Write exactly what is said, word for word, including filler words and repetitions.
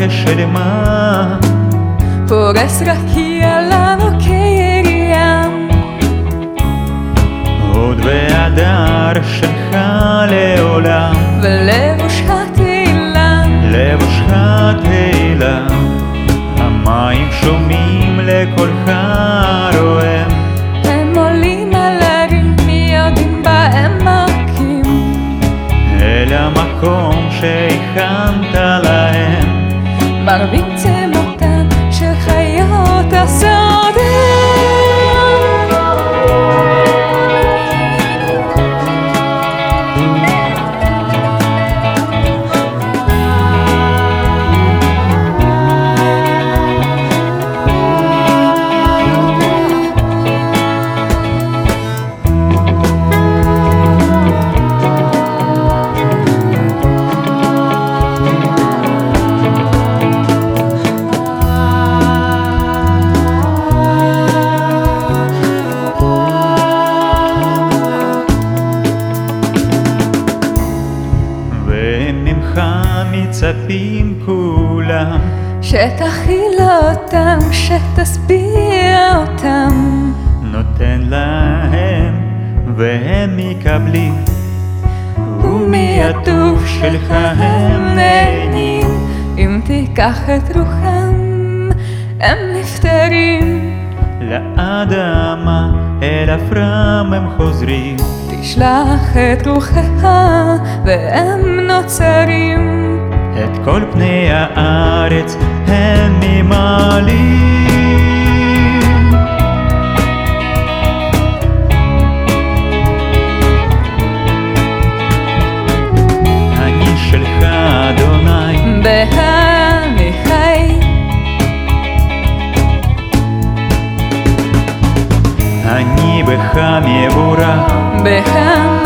כשל מה פורס רקיע לנו כירים עוד והדר שלך לעולם ולבושך תהילה לבושך תהילה המים שומעים לקולך רועם הם עולים על הרים יודעים בהם מכים אל המקום שהכנת להם מרביצים אותן של חיות השדה ממך מצפים כולם שתכיל אותם, שתשביע אותם נותן להם והם מקבלים ומהטוב שלך הם נהנים אם תיקח את רוחם הם נפטרים לאדמה אל עפרם הם חוזרים תשלח את רוחך והם נוצרים את כל פני הארץ הם ממלאים אני שלך אדוני בהני חי אני בך מבורך בהני